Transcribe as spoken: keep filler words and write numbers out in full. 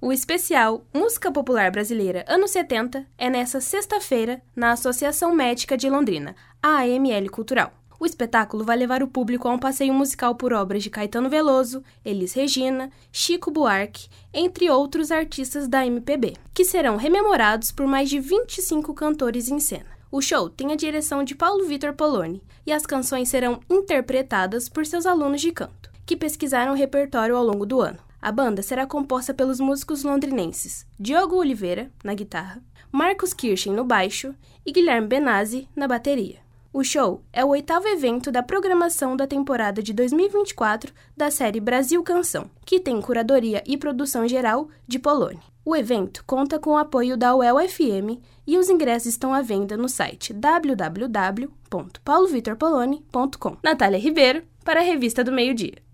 O especial Música Popular Brasileira anos setenta é nessa sexta-feira na Associação Médica de Londrina, a A M L Cultural. O espetáculo vai levar o público a um passeio musical por obras de Caetano Veloso, Elis Regina, Chico Buarque, entre outros artistas da M P B, que serão rememorados por mais de vinte e cinco cantores em cena. O show tem a direção de Paulo Vitor Poloni e as canções serão interpretadas por seus alunos de canto, que pesquisaram o repertório ao longo do ano. A banda será composta pelos músicos londrinenses Diogo Oliveira, na guitarra, Marcos Kirchen no baixo e Guilherme Benazzi na bateria. O show é o oitavo evento da programação da temporada de dois mil e vinte e quatro da série Brasil Canção, que tem curadoria e produção geral de Poloni. O evento conta com o apoio da U E L F M e os ingressos estão à venda no site w w w ponto paulo vitor poloni ponto com. Natália Ribeiro, para a Revista do Meio Dia.